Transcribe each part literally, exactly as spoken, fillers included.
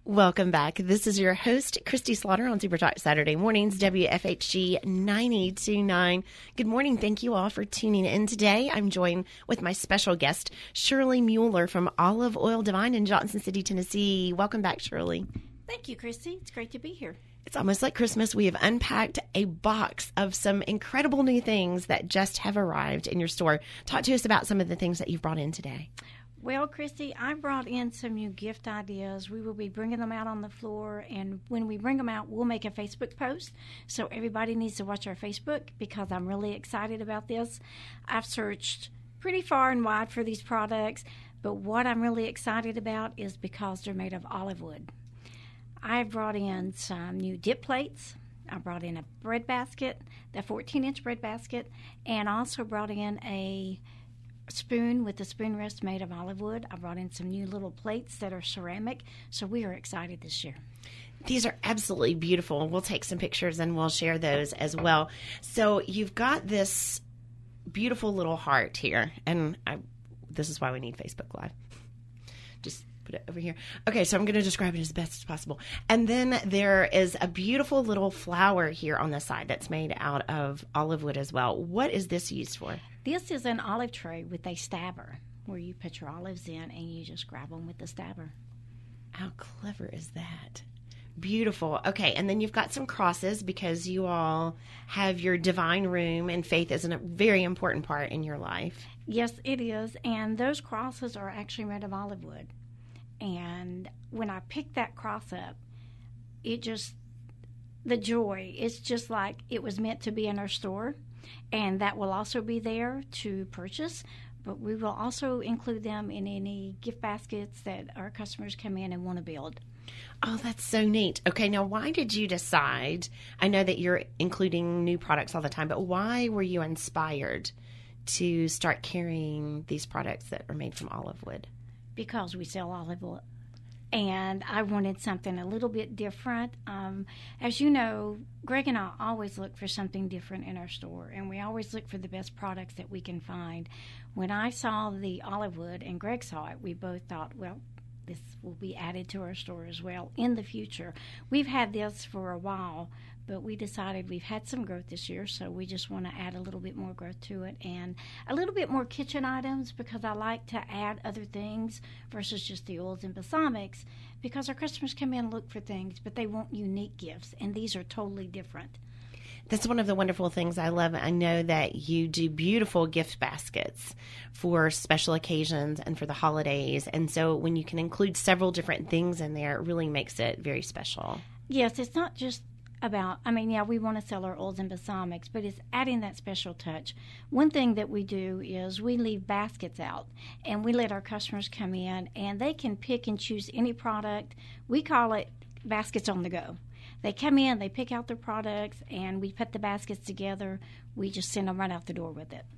Welcome back. This is your host, Christy Slaughter on Super Talk Saturday mornings, W F H G ninety-two point nine. Good morning. Thank you all for tuning in today. I'm joined with my special guest, Shirley Mueller from Olive Oil Divine in Johnson City, Tennessee. Welcome back, Shirley. Thank you, Christy. It's great to be here. It's almost like Christmas. We have unpacked a box of some incredible new things that just have arrived in your store. Talk to us about some of the things that you've brought in today. Well, Christy, I brought in some new gift ideas. We will be bringing them out on the floor, and when we bring them out, we'll make a Facebook post. So everybody needs to watch our Facebook because I'm really excited about this. I've searched pretty far and wide for these products, but what I'm really excited about is because they're made of olive wood. I've brought in some new dip plates. I brought in a bread basket, the fourteen-inch bread basket, and also brought in a spoon with the spoon rest made of olive wood. I brought in some new little plates that are ceramic, so we are excited this year. These are absolutely beautiful. We'll take some pictures and we'll share those as well. So you've got this beautiful little heart here, and I, this is why we need Facebook Live. Just put it over here. Okay, so I'm going to describe it as best as possible. And then there is a beautiful little flower here on the side that's made out of olive wood as well. What is this used for? This is an olive tray with a stabber where you put your olives in and you just grab them with the stabber. How clever is that? Beautiful. Okay, and then you've got some crosses because you all have your divine room, and faith is a very important part in your life. Yes, it is, and those crosses are actually made of olive wood. And when I picked that cross up, it just, the joy, it's just like it was meant to be in our store. And that will also be there to purchase, but we will also include them in any gift baskets that our customers come in and want to build. Oh, that's so neat. Okay, now why did you decide, I know that you're including new products all the time, but why were you inspired to start carrying these products that are made from olive wood? Because we sell olive oil. And I wanted something a little bit different. Um, as you know, Greg and I always look for something different in our store, and we always look for the best products that we can find. When I saw the olive wood and Greg saw it, we both thought, well, this will be added to our store as well in the future. We've had this for a while, but we decided we've had some growth this year, so we just want to add a little bit more growth to it and a little bit more kitchen items because I like to add other things versus just the oils and balsamics because our customers come in and look for things, but they want unique gifts, and these are totally different. That's one of the wonderful things I love. I know that you do beautiful gift baskets for special occasions and for the holidays. And so when you can include several different things in there, it really makes it very special. Yes, it's not just about, I mean, yeah, we want to sell our oils and balsamics, but it's adding that special touch. One thing that we do is we leave baskets out, and we let our customers come in, and they can pick and choose any product. We call it baskets on the go. They come in, they pick out their products, and we put the baskets together. We just send them right out the door with it.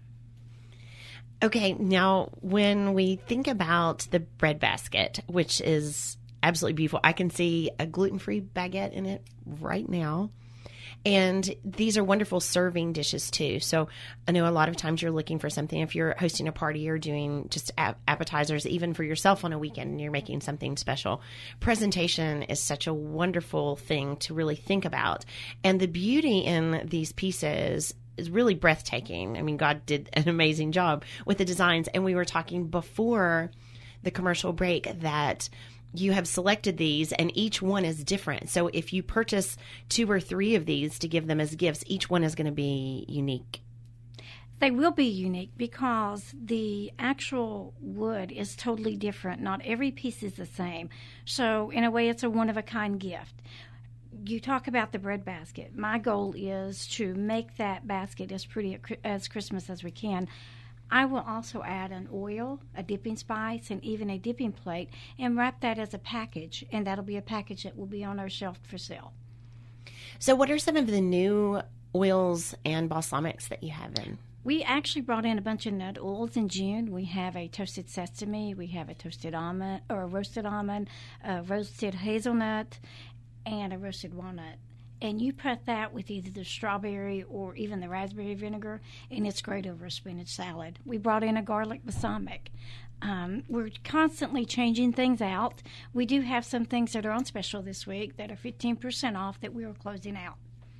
Okay, now when we think about the bread basket, which is absolutely beautiful, I can see a gluten-free baguette in it right now. And these are wonderful serving dishes, too. So I know a lot of times you're looking for something if you're hosting a party or doing just ap- appetizers, even for yourself on a weekend, and you're making something special. Presentation is such a wonderful thing to really think about. And the beauty in these pieces is really breathtaking. I mean, God did an amazing job with the designs. And we were talking before the commercial break that you have selected these, and each one is different. So if you purchase two or three of these to give them as gifts, each one is going to be unique. They will be unique because the actual wood is totally different. Not every piece is the same. So in a way, it's a one-of-a-kind gift. You talk about the bread basket. My goal is to make that basket as pretty as Christmas as we can. I will also add an oil, a dipping spice, and even a dipping plate, and wrap that as a package, and that'll be a package that will be on our shelf for sale. So what are some of the new oils and balsamics that you have in? We actually brought in a bunch of nut oils in June. We have a toasted sesame, we have a toasted almond, or a roasted almond, a roasted hazelnut, and a roasted walnut. and you put that with either the strawberry or even the raspberry vinegar, and it's great over a spinach salad. We brought in a garlic balsamic. Um, we're constantly changing things out. We do have some things that are on special this week that are fifteen percent off that we are closing out.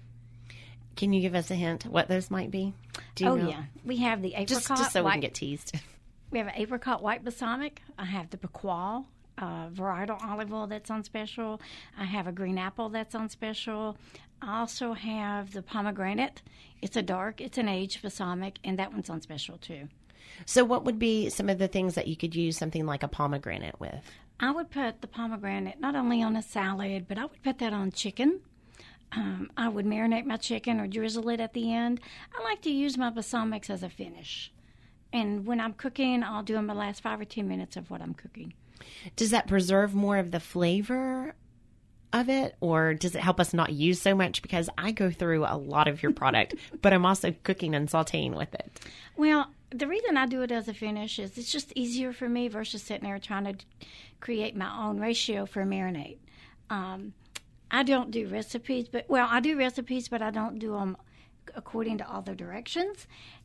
Can you give us a hint what those might be? Do you oh, know? yeah. We have the apricot. Just, just so white, we can get teased. We have an apricot white balsamic. I have the Pequal uh, varietal olive oil that's on special. I have a green apple that's on special. I also have the pomegranate. It's a dark, it's an aged balsamic, and that one's on special too. So what would be some of the things that you could use something like a pomegranate with? I would put the pomegranate not only on a salad, but I would put that on chicken. Um, I would marinate my chicken or drizzle it at the end. I like to use my balsamics as a finish. And when I'm cooking, I'll do them the last five or ten minutes of what I'm cooking. Does that preserve more of the flavor of it, or does it help us not use so much? Because I go through a lot of your product, but I'm also cooking and sauteing with it. Well, the reason I do it as a finish is it's just easier for me versus sitting there trying to create my own ratio for a marinade. Um, I don't do recipes, but well, I do recipes, but I don't do them according to all the directions.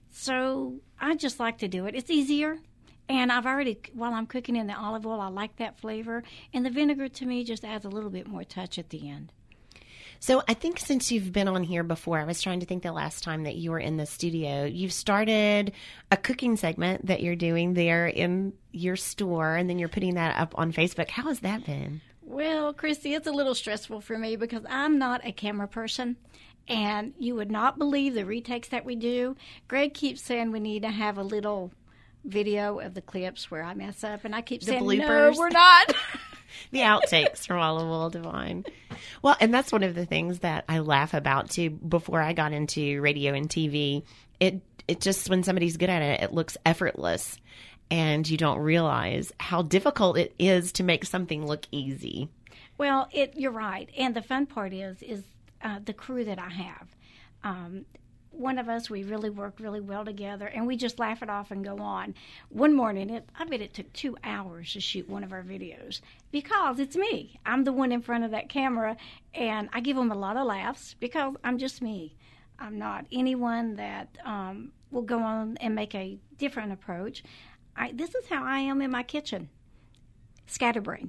So I just like to do it. It's easier. And I've already, while I'm cooking in the olive oil, I like that flavor. And the vinegar, to me, just adds a little bit more touch at the end. So I think since you've been on here before, I was trying to think the last time that you were in the studio, you've started a cooking segment that you're doing there in your store, and then you're putting that up on Facebook. How has that been? Well, Christy, it's a little stressful for me because I'm not a camera person. And you would not believe the retakes that we do. Greg keeps saying we need to have a little video of the clips where I mess up, and I keep The saying, bloopers. no, we're not. The outtakes from Olive Oil Divine. Well, and that's one of the things that I laugh about, too. Before I got into radio and T V, it it just, when somebody's good at it, it looks effortless, and you don't realize how difficult it is to make something look easy. Well, it you're right. And the fun part is, is uh, the crew that I have. Um One of us, we really work really well together, and we just laugh it off and go on. One morning, it, I bet it took two hours to shoot one of our videos because it's me. I'm the one in front of that camera, and I give them a lot of laughs because I'm just me. I'm not anyone that um, will go on and make a different approach. I, this is how I am in my kitchen. Scatterbrain.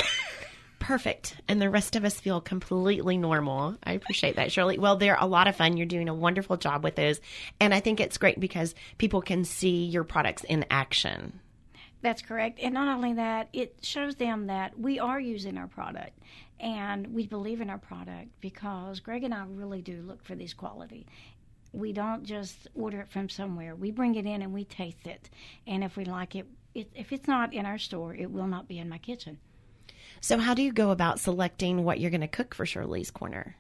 Perfect. And the rest of us feel completely normal. I appreciate that, Shirley. Well, they're a lot of fun. You're doing a wonderful job with those. And I think it's great because people can see your products in action. That's correct. And not only that, it shows them that we are using our product and we believe in our product because Greg and I really do look for this quality. We don't just order it from somewhere. We bring it in and we taste it. And if we like it, it if it's not in our store, it will not be in my kitchen. So how do you go about selecting what you're going to cook for Shirley's Corner?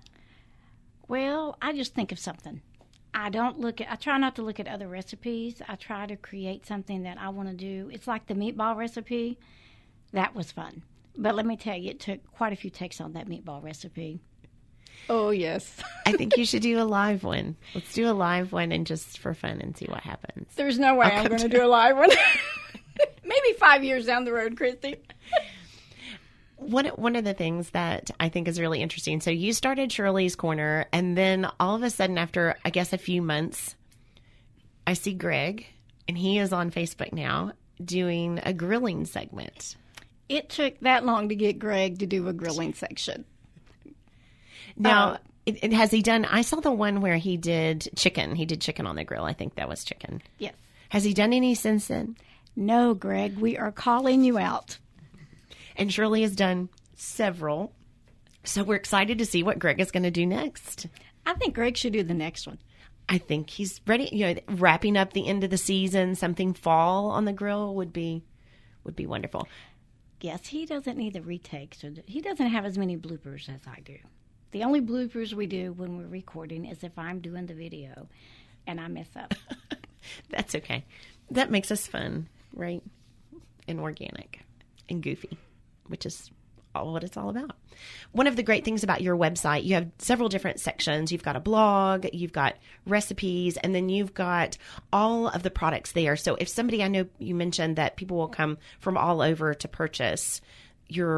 Well, I just think of something. I don't look at, I try not to look at other recipes. I try to create something that I want to do. It's like the meatball recipe. That was fun. But let me tell you, it took quite a few takes on that meatball recipe. Oh, yes. I think you should do a live one. Let's do a live one and just for fun and see what happens. There's no way I'll I'm going to to do a live one. Maybe five years down the road, Christy. One, one of the things that I think is really interesting, so you started Shirley's Corner, and then all of a sudden after, I guess, a few months, I see Greg, and he is on Facebook now doing a grilling segment. It took that long to get Greg to do a grilling section. Now, uh, it, it, has he done, I saw the one where he did chicken. He did chicken on the grill. I think that was chicken. Yes. Has he done any since then? No, Greg, we are calling you out. And Shirley has done several. So we're excited to see what Greg is going to do next. I think Greg should do the next one. I think he's ready. You know, wrapping up the end of the season, something fall on the grill would be would be wonderful. Yes, he doesn't need the retakes. Or he doesn't have as many bloopers as I do. The only bloopers we do when we're recording is if I'm doing the video and I mess up. That's okay. That makes us fun, right? And organic and goofy, which is all what it's all about. One of the great things about your website, you have several different sections. You've got a blog, you've got recipes, and then you've got all of the products there. So if somebody, I know you mentioned that people will come from all over to purchase your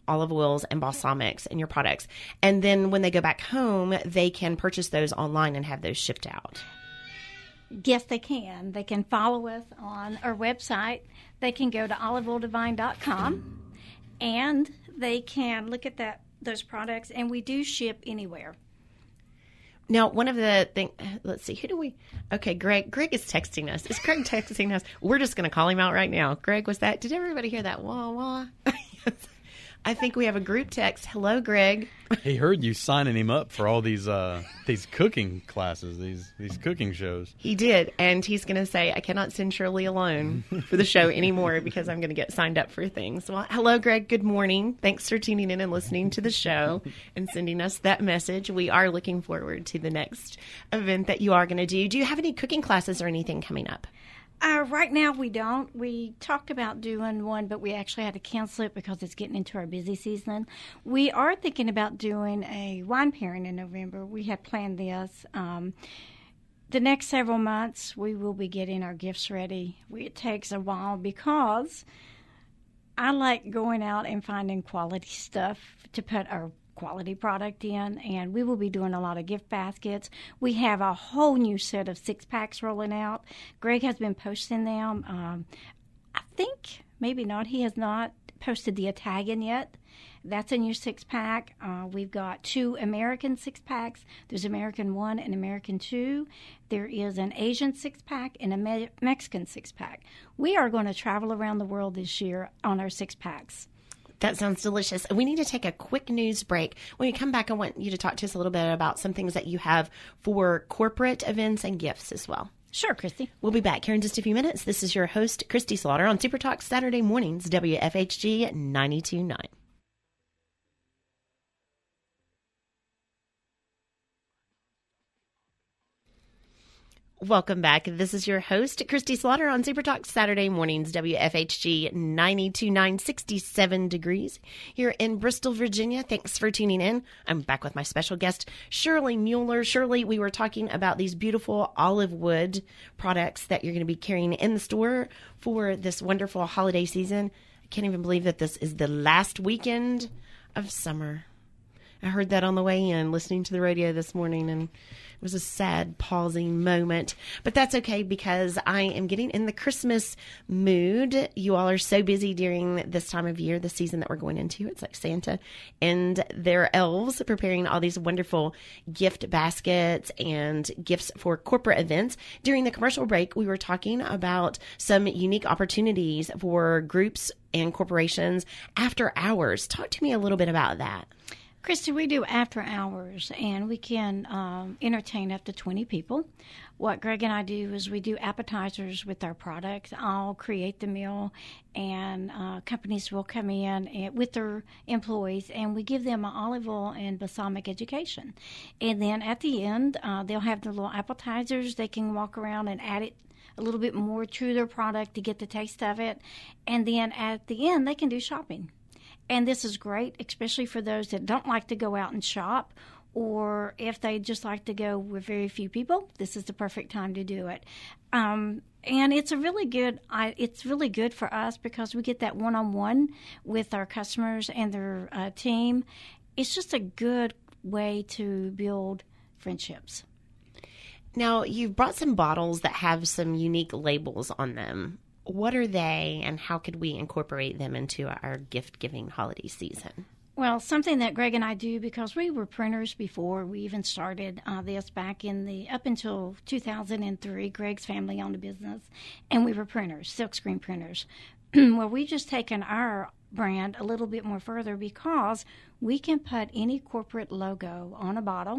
olive oils and balsamics and your products. And then when they go back home, they can purchase those online and have those shipped out. Yes, they can. They can follow us on our website. They can go to olive oil divine dot com, and they can look at that those products, and we do ship anywhere. Now, one of the things, let's see, who do we, okay, Greg, Greg is texting us. Is Greg texting us? We're just going to call him out right now. Greg, was that, did everybody hear that? Wah, wah. I think we have a group text. Hello, Greg. He heard you signing him up for all these uh, these cooking classes, these these cooking shows. He did, and he's going to say, I cannot send Shirley alone for the show anymore because I'm going to get signed up for things. Well, hello, Greg. Good morning. Thanks for tuning in and listening to the show and sending us that message. We are looking forward to the next event that you are going to do. Do you have any cooking classes or anything coming up? Uh, right now, we don't. We talked about doing one, but we actually had to cancel it because it's getting into our busy season. We are thinking about doing a wine pairing in November. We have planned this. Um, the next several months, we will be getting our gifts ready. We, it takes a while because I like going out and finding quality stuff to put our quality product in, and we will be doing a lot of gift baskets. We have a whole new set of six packs rolling out. Greg has been posting them. Um, I think maybe not. He has not posted the Italian yet. That's a new six pack. Uh, we've got two American six packs. There's American one and American two. There is an Asian six pack and a Me- Mexican six pack. We are going to travel around the world this year on our six packs. That sounds delicious. We need to take a quick news break. When we come back, I want you to talk to us a little bit about some things that you have for corporate events and gifts as well. Sure, Christy. We'll be back here in just a few minutes. This is your host, Christy Slaughter, on Super Talk Saturday mornings, W F H G ninety-two point nine. Welcome back. This is your host, Christy Slaughter, on Super Talk Saturday mornings, W F H G ninety-two point nine, sixty-seven degrees here in Bristol, Virginia. Thanks for tuning in. I'm back with my special guest, Shirley Mueller. Shirley, we were talking about these beautiful olive wood products that you're going to be carrying in the store for this wonderful holiday season. I can't even believe that this is the last weekend of summer. I heard that on the way in, listening to the radio this morning, and it was a sad, pausing moment. But that's okay because I am getting in the Christmas mood. You all are so busy during this time of year, the season that we're going into. It's like Santa and their elves preparing all these wonderful gift baskets and gifts for corporate events. During the commercial break, we were talking about some unique opportunities for groups and corporations after hours. Talk to me a little bit about that. Christy, we do after hours, and we can um, entertain up to twenty people. What Greg and I do is we do appetizers with our products. I'll create the meal, and uh, companies will come in and, with their employees, and we give them an olive oil and balsamic education. And then at the end, uh, they'll have the little appetizers. They can walk around and add it a little bit more to their product to get the taste of it. And then at the end, they can do shopping. And this is great, especially for those that don't like to go out and shop, or if they just like to go with very few people. This is the perfect time to do it. Um, and it's a really good. I, it's really good for us because we get that one-on-one with our customers and their uh, team. It's just a good way to build friendships. Now, you've brought some bottles that have some unique labels on them. What are they, and how could we incorporate them into our gift-giving holiday season? Well, something that Greg and I do, because we were printers before we even started uh, this back in the, up until two thousand three, Greg's family owned a business, and we were printers, silkscreen printers. Well, we've just taken our brand a little bit more further because we can put any corporate logo on a bottle,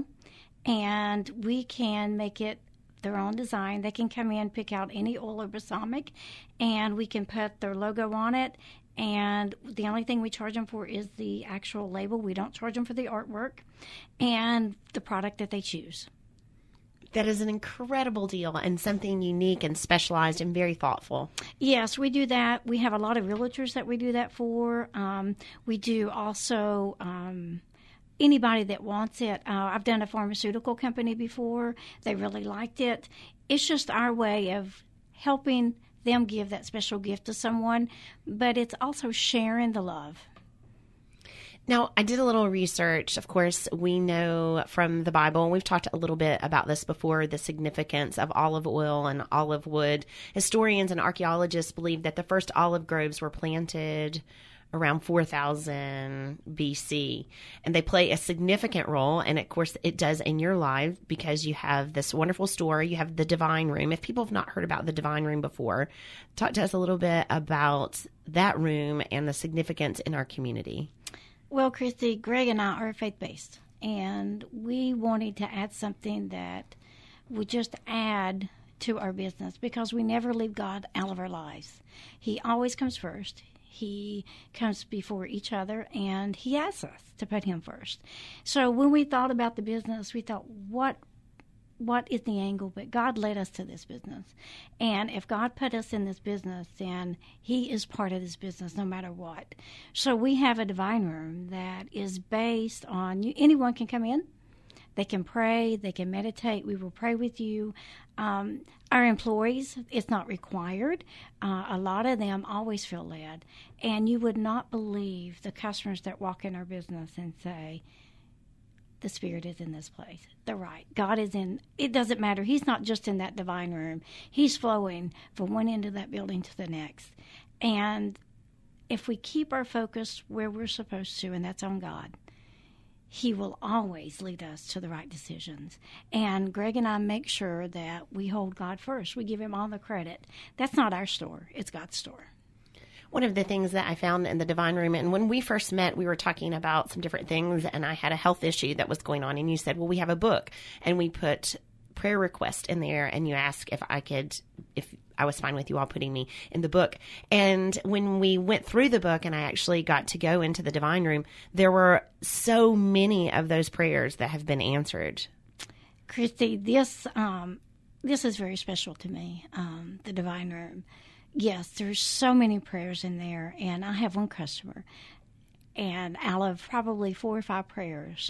and we can make it their own design. They can come in, pick out any oil or balsamic, and we can put their logo on it. And the only thing we charge them for is the actual label. We don't charge them for the artwork and the product that they choose. That is an incredible deal and something unique and specialized and very thoughtful. Yes, we do that. We have a lot of realtors that we do that for. Um, we do also... Um, Anybody that wants it. Uh, I've done a pharmaceutical company before. They really liked it. It's just our way of helping them give that special gift to someone, but it's also sharing the love. Now, I did a little research. Of course, we know from the Bible, and we've talked a little bit about this before, the significance of olive oil and olive wood. Historians and archaeologists believe that the first olive groves were planted around four thousand B C, and they play a significant role, and of course it does in your life, because you have this wonderful store. You have the Divine Room. If people have not heard about the Divine Room before, talk to us a little bit about that room and the significance in our community. Well, Christy, Greg and I are faith-based, and we wanted to add something that would just add to our business, because we never leave God out of our lives. He always comes first. He comes before each other, and he asks us to put him first. So when we thought about the business, we thought, what what is the angle? But God led us to this business. And if God put us in this business, then he is part of this business no matter what. So we have a Divine Room that is based on, you, anyone can come in. They can pray. They can meditate. We will pray with you. Um, our employees, it's not required. Uh, a lot of them always feel led. And you would not believe the customers that walk in our business and say, the Spirit is in this place. They're right. God is in. It doesn't matter. He's not just in that Divine Room. He's flowing from one end of that building to the next. And if we keep our focus where we're supposed to, and that's on God, he will always lead us to the right decisions. And Greg and I make sure that we hold God first. We give him all the credit. That's not our store. It's God's store. One of the things that I found in the Divine Room, and when we first met, we were talking about some different things, and I had a health issue that was going on, and you said, well, we have a book, and we put prayer request in there, and you asked if I could, if I was fine with you all putting me in the book. And when we went through the book and I actually got to go into the Divine Room, there were so many of those prayers that have been answered. Christy, this um, this is very special to me, um, the Divine Room. Yes, there's so many prayers in there, and I have one customer, and out of probably four or five prayers,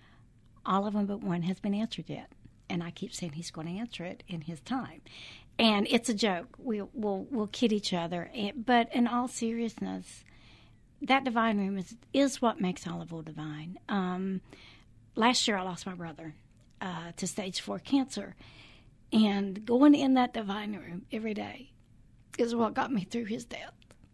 all of them but one has been answered yet. And I keep saying he's going to answer it in his time. And it's a joke. We, we'll, we'll kid each other. But in all seriousness, that Divine Room is, is what makes Olive Oil divine. Um, last year I lost my brother uh, to stage four cancer. And going in that Divine Room every day is what got me through his death.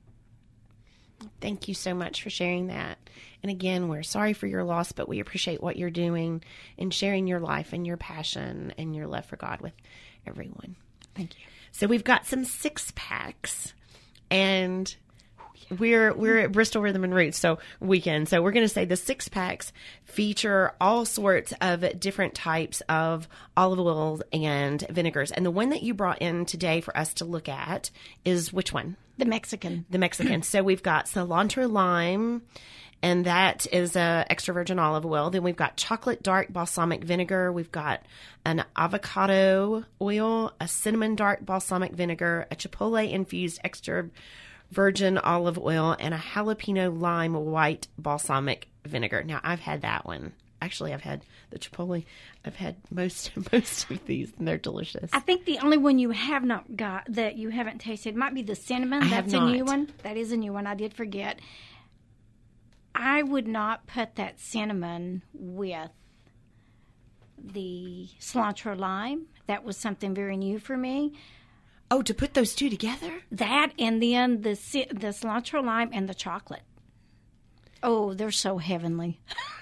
Thank you so much for sharing that. And again, we're sorry for your loss, but we appreciate what you're doing and sharing your life and your passion and your love for God with everyone. Thank you. So we've got some six packs, and we're we're at Bristol Rhythm and Roots so weekend. So we're going to say the six packs feature all sorts of different types of olive oils and vinegars. And the one that you brought in today for us to look at is which one? The Mexican. The Mexican. So we've got cilantro lime, and that is a extra virgin olive oil. Then we've got chocolate dark balsamic vinegar. We've got an avocado oil, a cinnamon dark balsamic vinegar, a chipotle infused extra virgin olive oil, and a jalapeno lime white balsamic vinegar. Now, I've had that one. Actually, I've had the chipotle. I've had most most of these, and they're delicious. I think the only one you have not got that you haven't tasted might be the cinnamon. I That's have a not. new one. That is a new one. I did forget. I would not put that cinnamon with the cilantro lime. That was something very new for me. Oh, to put those two together? That and then the ci- the cilantro lime and the chocolate. Oh, they're so heavenly.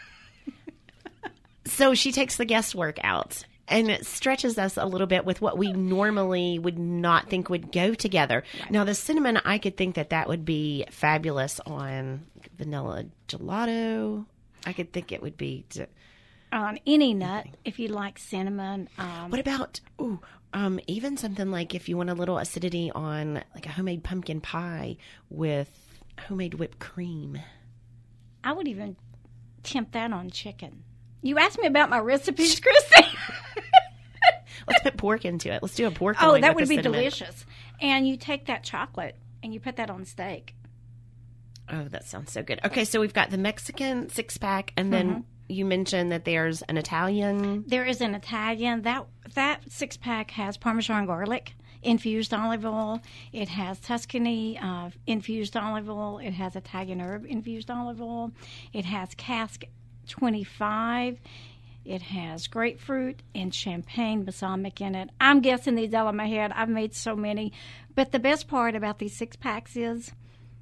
So she takes the guesswork out, and it stretches us a little bit with what we normally would not think would go together. Right. Now, the cinnamon, I could think that that would be fabulous on vanilla gelato. I could think it would be to, on any nut, if you like cinnamon. Um, what about ooh, um, even something like if you want a little acidity on like a homemade pumpkin pie with homemade whipped cream? I would even tempt that on chicken. You asked me about my recipes, Christy. Let's put pork into it. Let's do a pork Oh, one that with would the be cinnamon. delicious. And you take that chocolate and you put that on steak. Oh, that sounds so good. Okay, so we've got the Mexican six-pack, and then Mm-hmm. you mentioned that there's an Italian. There is an Italian. That that six-pack has Parmesan garlic infused olive oil. It has Tuscany uh, infused olive oil. It has Italian herb infused olive oil. It has Cask twenty-five. It has grapefruit and champagne balsamic in it. I'm guessing these out of my head. I've made so many. But the best part about these six packs is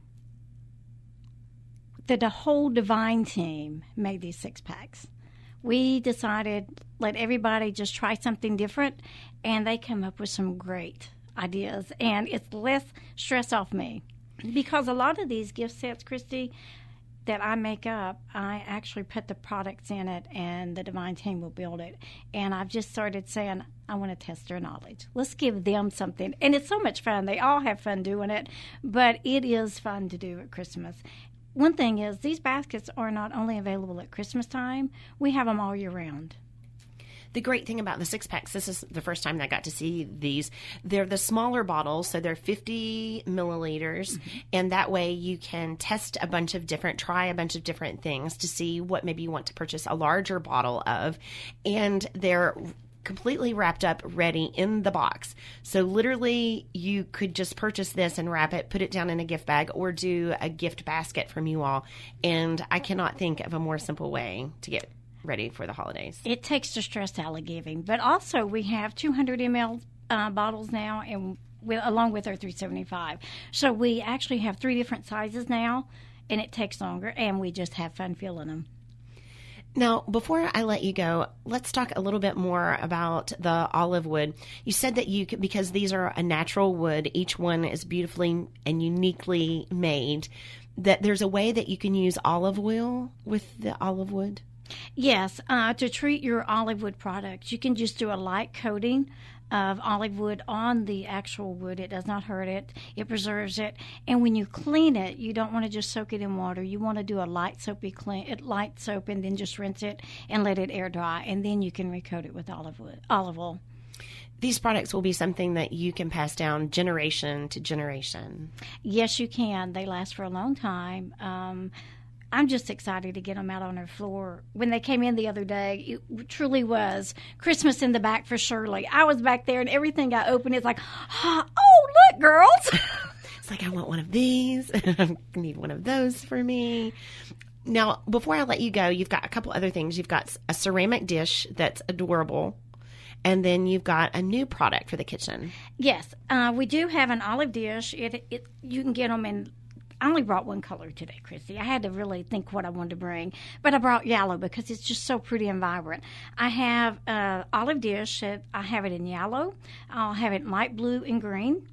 that the whole Divine team made these six packs. We decided let everybody just try something different, and they come up with some great ideas. And it's less stress off me. Because a lot of these gift sets, Christy, that I make up, I actually put the products in it, and the Divine team will build it. And I've just started saying, I want to test their knowledge. Let's give them something. And it's so much fun. They all have fun doing it, but it is fun to do at Christmas. One thing is, these baskets are not only available at Christmas time, we have them all year round. The great thing about the six packs, this is the first time that I got to see these. They're the smaller bottles, so they're fifty milliliters, mm-hmm. and that way you can test a bunch of different, try a bunch of different things to see what maybe you want to purchase a larger bottle of, and they're completely wrapped up, ready in the box. So literally you could just purchase this and wrap it, put it down in a gift bag, or do a gift basket from you all. And I cannot think of a more simple way to get ready for the holidays. It takes the stress out of giving. But also we have two hundred milliliter uh, bottles now, and we, along with our three seventy-five. So we actually have three different sizes now, and it takes longer, and we just have fun filling them. Now, before I let you go, let's talk a little bit more about the olive wood. You said that you could, because these are a natural wood, each one is beautifully and uniquely made, that there's a way that you can use olive oil with the olive wood? Yes. Uh, to treat your olive wood products, you can just do a light coating of olive wood on the actual wood. It does not hurt it. It preserves it. And when you clean it, you don't want to just soak it in water. You want to do a light soapy clean, light soap, and then just rinse it and let it air dry. And then you can recoat it with olive wood, olive oil. These products will be something that you can pass down generation to generation. Yes, you can. They last for a long time. Um, I'm just excited to get them out on our floor. When they came in the other day, it truly was Christmas in the back for Shirley. I was back there, and everything I opened, it's like, oh, look, girls. It's like, I want one of these. I need one of those for me. Now, before I let you go, you've got a couple other things. You've got a ceramic dish that's adorable. And then you've got a new product for the kitchen. Yes. Uh, we do have an olive dish. It, it You can get them in... I only brought one color today, Chrissy. I had to really think what I wanted to bring. But I brought yellow because it's just so pretty and vibrant. I have an olive dish. I have it in yellow. I'll have it in light blue and green.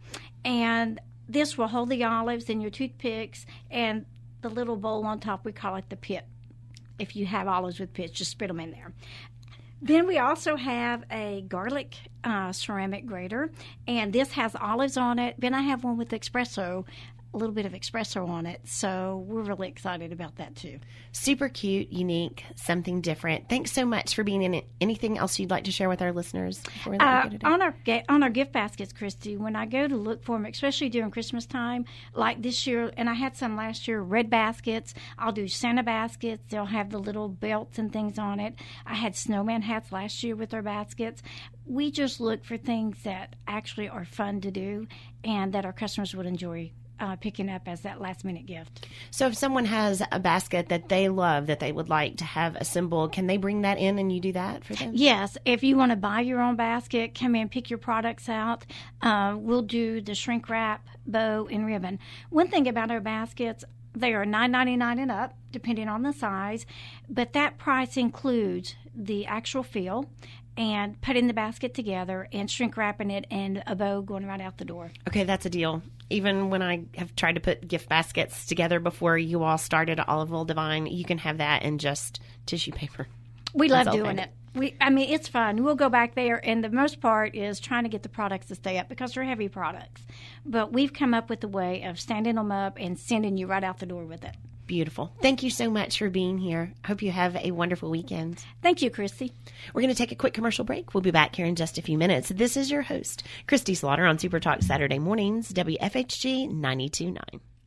And this will hold the olives and your toothpicks and the little bowl on top. We call it the pit. If you have olives with pits, just spit them in there. Then we also have a garlic uh, ceramic grater. And this has olives on it. Then I have one with espresso. A little bit of espresso on it, so we're really excited about that too. Super cute, unique, something different. Thanks so much for being in it. Anything else you'd like to share with our listeners before we uh, go today? on our on our gift baskets, Christy, when I go to look for them, especially during Christmas time, like this year, and I had some last year, red baskets. I'll do Santa baskets. They'll have the little belts and things on it. I had snowman hats last year with our baskets. We just look for things that actually are fun to do and that our customers would enjoy Uh, picking up as that last minute gift. So if someone has a basket that they love that they would like to have assembled, can they bring that in and you do that for them? Yes. If you want to buy your own basket, come in, pick your products out. Uh, we'll do the shrink wrap, bow, and ribbon. One thing about our baskets, they are nine ninety-nine and up, depending on the size, but that price includes the actual fill and putting the basket together and shrink wrapping it and a bow going right out the door. Okay, that's a deal. Even when I have tried to put gift baskets together before you all started Olive Oil Divine, you can have that in just tissue paper. We love That's doing it. We, I mean, it's fun. We'll go back there, and the most part is trying to get the products to stay up because they're heavy products. But we've come up with a way of standing them up and sending you right out the door with it. Beautiful. Thank you so much for being here. Hope you have a wonderful weekend. Thank you, Christy. We're going to take a quick commercial break. We'll be back here in just a few minutes. This is your host, Christy Slaughter on Super Talk Saturday mornings, W F H G ninety-two point nine.